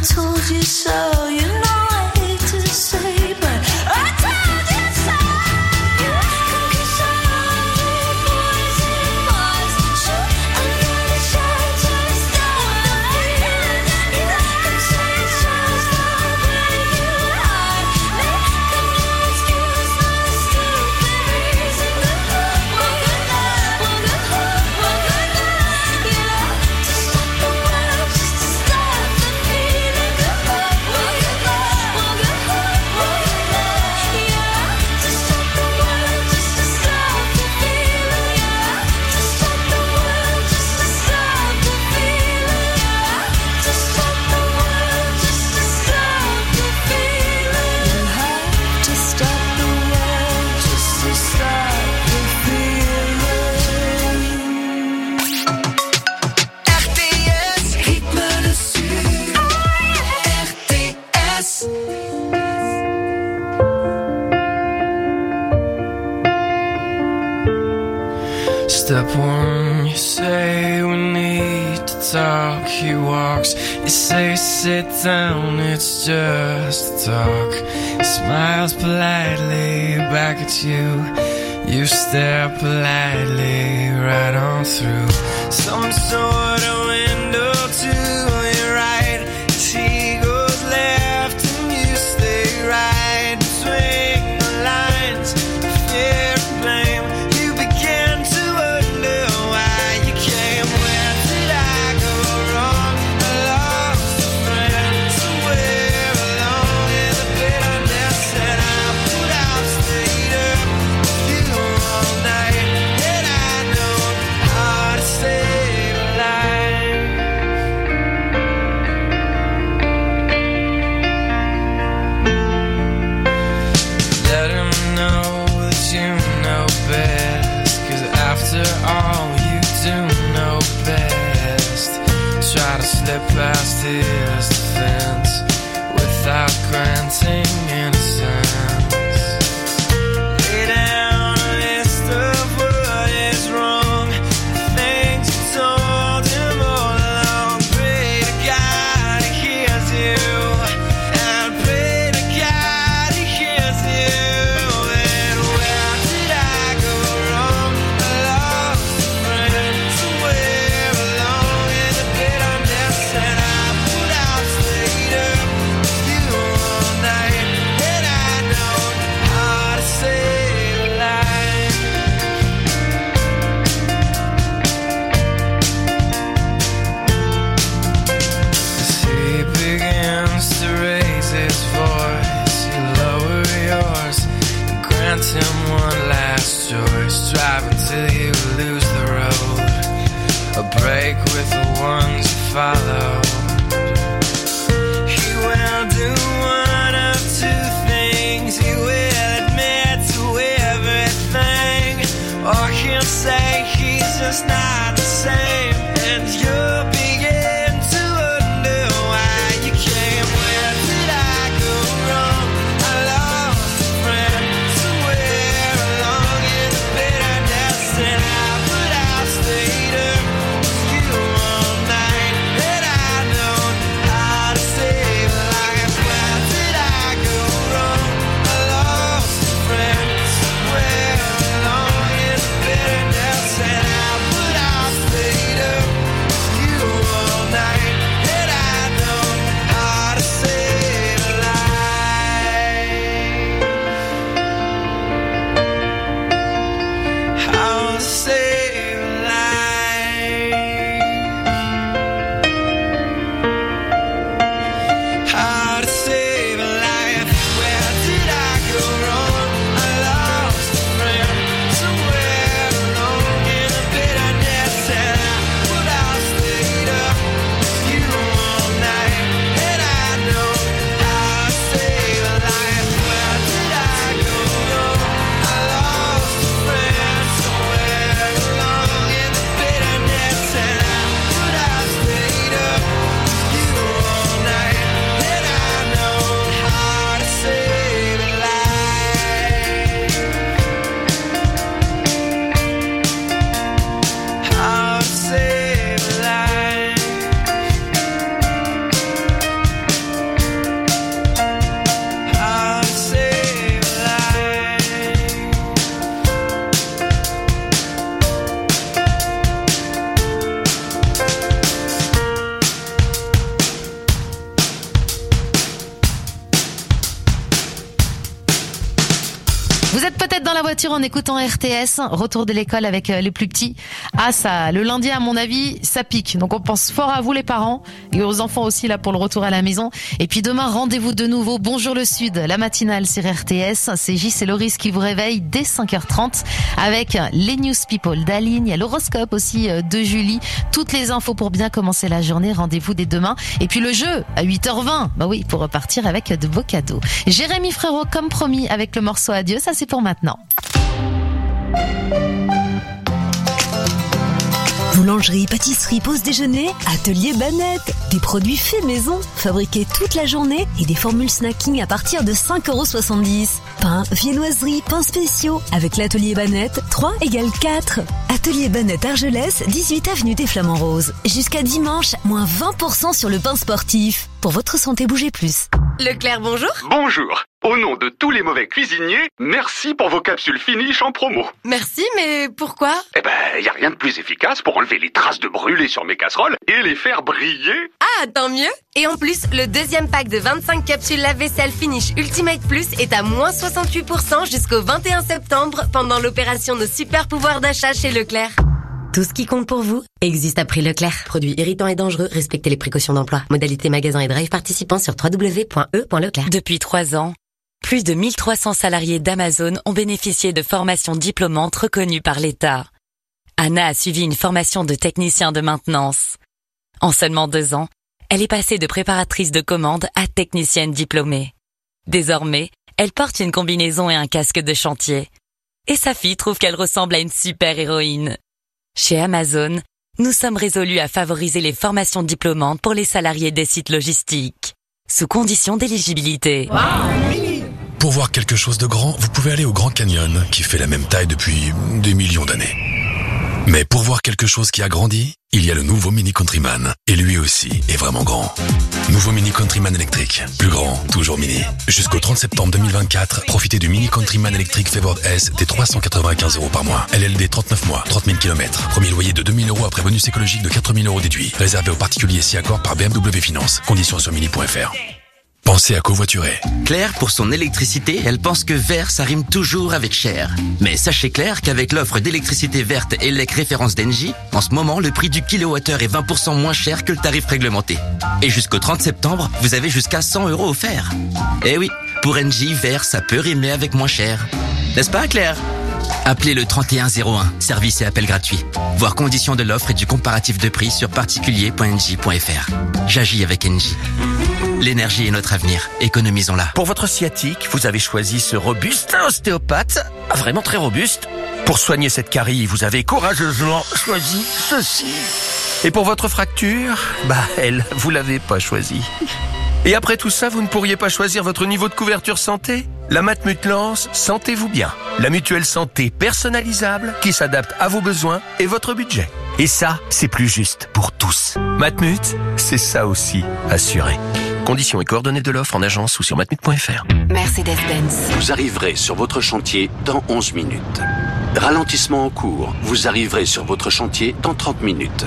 Speaker 4: told you so, you know I hate to say, but I told you so. You can kiss a hundred boys in Mars, shoot another shot to stop the feeling. You can say it's just the way you hide, make a new excuse for a stupid reason. One good night, one good hope, one good night, you know, to stop the world, just to stop the feeling. One good night, one good hope, one good night, you know, to stop the world, just to stop the feeling. To stop the world, just to stop the feeling. To stop the world, just to stop the feeling. You have to stop the world, just to stop the feeling. R T S, rythme le sud. R T S.
Speaker 9: Step one, you say we need to talk. He walks, you say sit down, it's just a talk. He smiles politely back at you. You stare politely right on through some sort of window to your right. She goes left and you stay right between the lines. Fear and blame. You begin to wonder why you came. Where did I go wrong? I lost a friend somewhere along in the bitterness, and I put out, stayed up with you all night. And I know how to save a life. Let him know that you know best, 'cause after all you do know best. Try to slip past his defense without granting innocence. Lay down a list of what is wrong, the things you told him all along. Pray to God he hears you, and pray to God he hears you. And where did I go wrong? I lost a friend somewhere along in the bitterness, and I put out, stayed up with you all night. And I know how to save a life. As he begins to raise his voice, you lower yours and grant him one last choice. Drive until you lose the road, a break with the ones you follow. He will do one of two things. He will admit to everything, or he'll say he's just not the same. And you'll begin to wonder why you came. Where did I go wrong? I lost a friend somewhere along in the bitterness, and I put out, stayed up with you all night. And
Speaker 2: Vous êtes peut-être dans la voiture en écoutant R T S, retour de l'école avec les plus petits. Ah ça, le lundi à mon avis, ça pique. Donc on pense fort à vous les parents et aux enfants aussi là pour le retour à la maison. Et puis demain, rendez-vous de nouveau. Bonjour le Sud, la matinale sur R T S. C'est J C Loris qui vous réveille dès cinq heures trente avec les News People d'Aline. Il y a l'horoscope aussi de Julie. Toutes les infos pour bien commencer la journée. Rendez-vous dès demain. Et puis le jeu à huit heures vingt. Bah oui, pour repartir avec de beaux cadeaux. Jérémy Frérot, comme promis, avec le morceau Adieu. Ça c'est pour maintenant.
Speaker 10: Boulangerie, pâtisserie, pause déjeuner, Atelier Banette. Des produits faits maison, fabriqués toute la journée et des formules snacking à partir de cinq euros soixante-dix. Pain, viennoiserie, pains spéciaux. Avec l'Atelier Banette, trois égale quatre. Atelier Banette Argelès, dix-huit avenue des Flamands Roses. Jusqu'à dimanche, moins vingt pour cent sur le pain sportif. Pour votre santé, bougez plus.
Speaker 12: Leclerc, bonjour.
Speaker 20: Bonjour. Au nom de tous les mauvais cuisiniers, merci pour vos capsules Finish en promo.
Speaker 12: Merci, mais pourquoi?
Speaker 20: Eh ben, y a rien de plus efficace pour enlever les traces de brûlé sur mes casseroles et les faire briller.
Speaker 12: Ah, tant mieux. Et en plus, le deuxième pack de vingt-cinq capsules lave-vaisselle Finish Ultimate Plus est à moins soixante-huit pour cent jusqu'au vingt et un septembre pendant l'opération de super pouvoir d'achat chez Leclerc. Tout ce qui compte pour vous existe à prix Leclerc. Produits irritants et dangereux, respectez les précautions d'emploi. Modalité magasin et drive participants sur w w w point e point leclerc.
Speaker 11: Depuis trois ans, plus de mille trois cents salariés d'Amazon ont bénéficié de formations diplômantes reconnues par l'État. Anna a suivi une formation de technicien de maintenance. En seulement deux ans, elle est passée de préparatrice de commande à technicienne diplômée. Désormais, elle porte une combinaison et un casque de chantier. Et sa fille trouve qu'elle ressemble à une super-héroïne. Chez Amazon, nous sommes résolus à favoriser les formations diplômantes pour les salariés des sites logistiques, sous condition d'éligibilité.
Speaker 13: Wow. Pour voir quelque chose de grand, vous pouvez aller au Grand Canyon, qui fait la même taille depuis des millions d'années. Mais pour voir quelque chose qui a grandi, il y a le nouveau Mini Countryman. Et lui aussi est vraiment grand. Nouveau Mini Countryman électrique. Plus grand, toujours mini. Jusqu'au trente septembre deux mille vingt-quatre, profitez du Mini Countryman électrique Favored S des trois cent quatre-vingt-quinze euros par mois. L L D trente-neuf mois, trente mille kilomètres. Premier loyer de deux mille euros après bonus écologique de quatre mille euros déduit. Réservé aux particuliers si accord par B M W Finance. Conditions sur mini point f r. Pensez à covoiturer.
Speaker 1: Claire, pour son électricité, elle pense que vert, ça rime toujours avec cher. Mais sachez Claire qu'avec l'offre d'électricité verte E L E C référence d'Engie, en ce moment, le prix du kilowattheure est vingt pour cent moins cher que le tarif réglementé. Et jusqu'au trente septembre, vous avez jusqu'à cent euros offerts. Eh oui, pour Engie, vert, ça peut rimer avec moins cher. N'est-ce pas, Claire? Appelez le trente et un zéro un, service et appel gratuit. Voir conditions de l'offre et du comparatif de prix sur particulier point engie point f r. J'agis avec Engie. L'énergie est notre avenir, économisons-la.
Speaker 14: Pour votre sciatique, vous avez choisi ce robuste ostéopathe, vraiment très robuste. Pour soigner cette carie, vous avez courageusement choisi ceci. Et pour votre fracture, bah elle, vous l'avez pas choisi. Et après tout ça, vous ne pourriez pas choisir votre niveau de couverture santé? La Matmut lance Sentez-vous bien, la mutuelle santé personnalisable qui s'adapte à vos besoins et votre budget. Et ça, c'est plus juste pour tous. Matmut, c'est ça aussi, assuré. Conditions et coordonnées de l'offre en agence ou sur matmut point f r.
Speaker 25: Mercedes-Benz. Vous arriverez sur votre chantier dans onze minutes. Ralentissement en cours. Vous arriverez sur votre chantier dans trente minutes.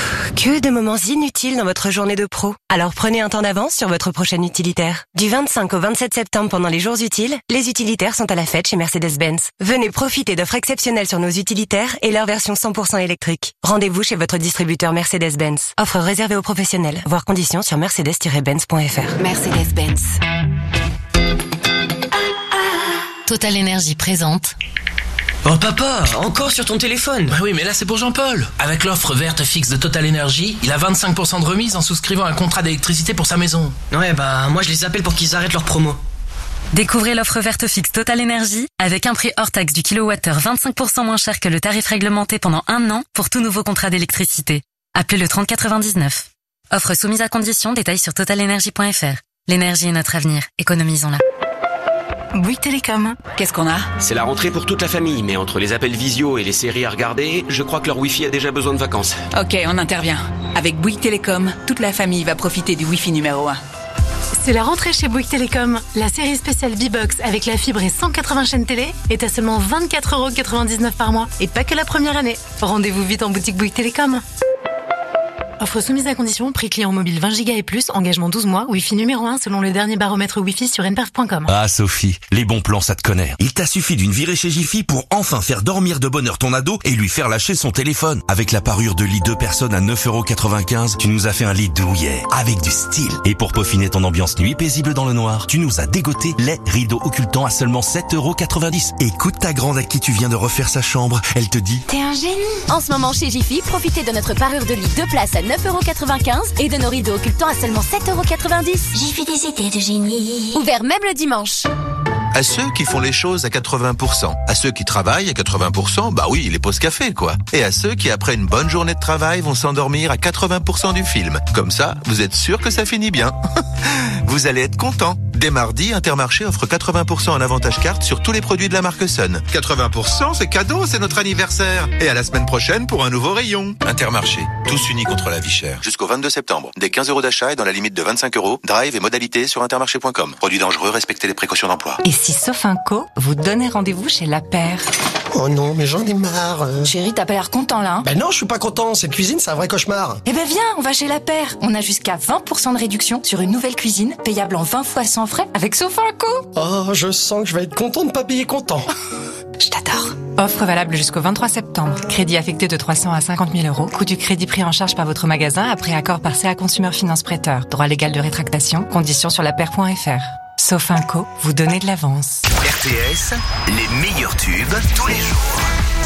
Speaker 12: Que de moments inutiles dans votre journée de pro. Alors prenez un temps d'avance sur votre prochain utilitaire. Du vingt-cinq au vingt-sept septembre pendant les jours utiles, les utilitaires sont à la fête chez Mercedes-Benz. Venez profiter d'offres exceptionnelles sur nos utilitaires et leur version cent pour cent électrique. Rendez-vous chez votre distributeur Mercedes-Benz. Offre réservée aux professionnels. Voir conditions sur mercedes tiret benz point f r.
Speaker 15: Mercedes-Benz. Total Énergie présente.
Speaker 16: Oh papa, encore sur ton téléphone? Bah oui, mais là c'est pour Jean-Paul. Avec l'offre verte fixe de Total Énergie, il a vingt-cinq pour cent de remise en souscrivant un contrat d'électricité pour sa maison. Ouais, bah moi je les appelle pour qu'ils arrêtent leur promo.
Speaker 8: Découvrez l'offre verte fixe Total Énergie avec un prix hors taxe du kilowattheure vingt-cinq pour cent moins cher que le tarif réglementé pendant un an pour tout nouveau contrat d'électricité. Appelez le trente quatre-vingt-dix-neuf. Offre soumise à condition, détails sur total énergie point f r. L'énergie est notre avenir, économisons-la.
Speaker 17: Bouygues Télécom. Qu'est-ce qu'on a?
Speaker 18: C'est la rentrée pour toute la famille, mais entre les appels visio et les séries à regarder, je crois que leur Wi-Fi a déjà besoin de vacances.
Speaker 17: Ok, on intervient. Avec Bouygues Télécom, toute la famille va profiter du Wi-Fi numéro un.
Speaker 19: C'est la rentrée chez Bouygues Télécom. La série spéciale B-Box avec la fibre et cent quatre-vingts chaînes télé est à seulement vingt-quatre euros quatre-vingt-dix-neuf par mois. Et pas que la première année. Rendez-vous vite en boutique Bouygues Télécom. Offre soumise à condition, prix client mobile vingt gigas et plus, engagement douze mois, Wi-Fi numéro un selon le dernier baromètre Wi-Fi sur n perf point com.
Speaker 1: Ah Sophie, les bons plans ça te connaît. Il t'a suffi d'une virée chez Jiffy pour enfin faire dormir de bonne heure ton ado et lui faire lâcher son téléphone. Avec la parure de lit deux personnes à neuf euros quatre-vingt-quinze, tu nous as fait un lit douillet, avec du style. Et pour peaufiner ton ambiance nuit paisible dans le noir, tu nous as dégoté les rideaux occultants à seulement sept euros quatre-vingt-dix. Écoute ta grande à qui tu viens de refaire sa chambre, elle te dit...
Speaker 3: T'es un génie. En ce moment chez Jiffy, profitez de notre parure de lit deux places à neuf euros quatre-vingt-quinze et de nos rideaux occultants à seulement sept euros quatre-vingt-dix.
Speaker 15: Jiffy des idées de génie.
Speaker 3: Ouvert même le dimanche.
Speaker 21: À ceux qui font les choses à quatre-vingts pour cent. À ceux qui travaillent à quatre-vingts pour cent, bah oui, les pauses café, quoi. Et à ceux qui, après une bonne journée de travail, vont s'endormir à quatre-vingts pour cent du film. Comme ça, vous êtes sûr que ça finit bien. Vous allez être content. Dès mardi, Intermarché offre quatre-vingts pour cent en avantage carte sur tous les produits de la marque Sun. quatre-vingts pour cent, c'est cadeau, c'est notre anniversaire. Et à la semaine prochaine pour un nouveau rayon. Intermarché, tous unis contre la vie chère. Jusqu'au vingt-deux septembre. Des quinze euros d'achat et dans la limite de vingt-cinq euros. Drive et modalités sur intermarché point com. Produits dangereux, respectez les précautions d'emploi.
Speaker 8: Et si Sofinco vous donnait rendez-vous chez La Paire?
Speaker 22: Oh non, mais j'en ai marre.
Speaker 8: Chérie, t'as pas l'air content là, hein?
Speaker 22: Ben non, je suis pas content. Cette cuisine, c'est un vrai cauchemar.
Speaker 8: Eh ben viens, on va chez La Paire. On a jusqu'à vingt pour cent de réduction sur une nouvelle cuisine, payable en vingt fois sans frais avec Sofinco.
Speaker 22: Oh, je sens que je vais être content de pas payer content.
Speaker 8: Je t'adore. Offre valable jusqu'au vingt-trois septembre. Crédit affecté de trois cents à cinquante mille euros. Coût du crédit pris en charge par votre magasin après accord par C A Consumer Finance Prêteur. Droit légal de rétractation. Conditions sur la paire point f r. Sofinco, vous donnez de l'avance.
Speaker 1: R T S, les meilleurs tubes tous les jours.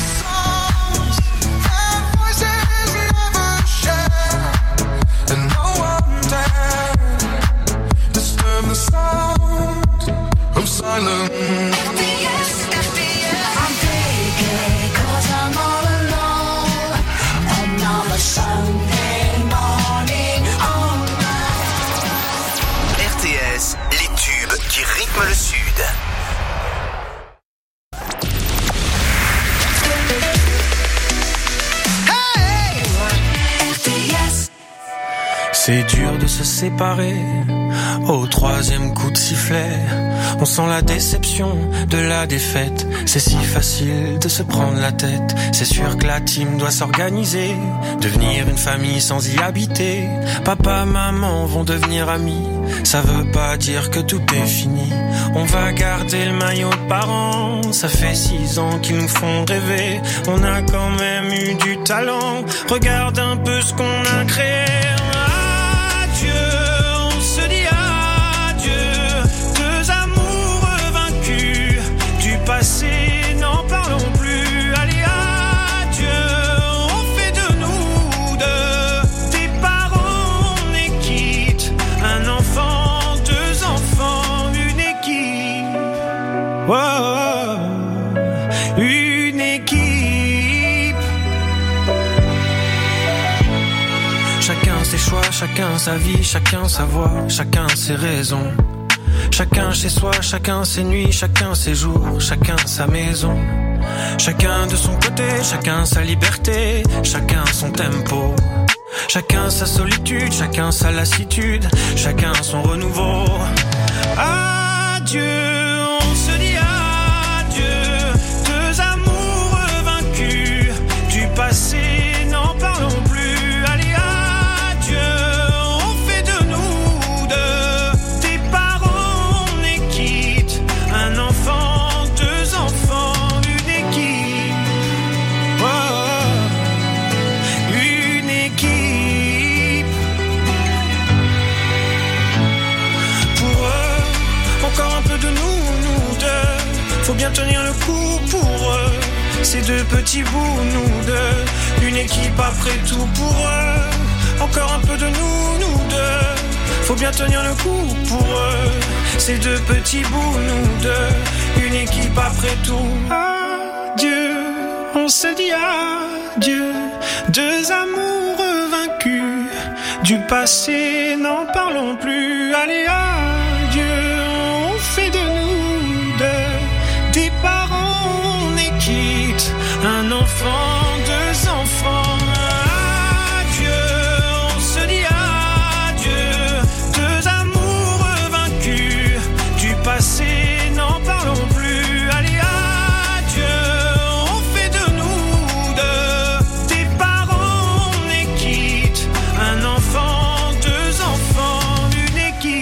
Speaker 7: I'm silent. F T S, F T S. I'm thinking 'cause I'm all alone. Another Sunday morning all night.
Speaker 1: R T S, les tubes qui rythment le Sud.
Speaker 7: Hey! R T S.
Speaker 9: C'est dur de se séparer. Au troisième coup de sifflet, on sent la déception de la défaite. C'est si facile de se prendre la tête. C'est sûr que la team doit s'organiser, devenir une famille sans y habiter. Papa, maman vont devenir amis. Ça veut pas dire que tout est fini. On va garder le maillot de parents. Ça fait six ans qu'ils nous font rêver. On a quand même eu du talent. Regarde un peu ce qu'on a créé. Adieu. Passé, n'en parlons plus. Allez, adieu, on fait de nous deux des parents, on est quitte. Un enfant, deux enfants, une équipe. Oh, une équipe. Chacun ses choix, chacun sa vie, chacun sa voix, chacun ses raisons. Chacun chez soi, chacun ses nuits, chacun ses jours, chacun sa maison. Chacun de son côté, chacun sa liberté, chacun son tempo. Chacun sa solitude, chacun sa lassitude, chacun son renouveau. Adieu, on se dit adieu, deux amoureux vaincus. Du passé, n'en parlons plus. Allez, adieu. Faut bien tenir le coup pour eux, ces deux petits bouts, nous deux. Une équipe après tout pour eux, encore un peu de nous, nous deux. Faut bien tenir le coup pour eux, ces deux petits bouts, nous deux. Une équipe après tout. Adieu, on se dit adieu. Deux amoureux vaincus, du passé n'en parlons plus. Allez,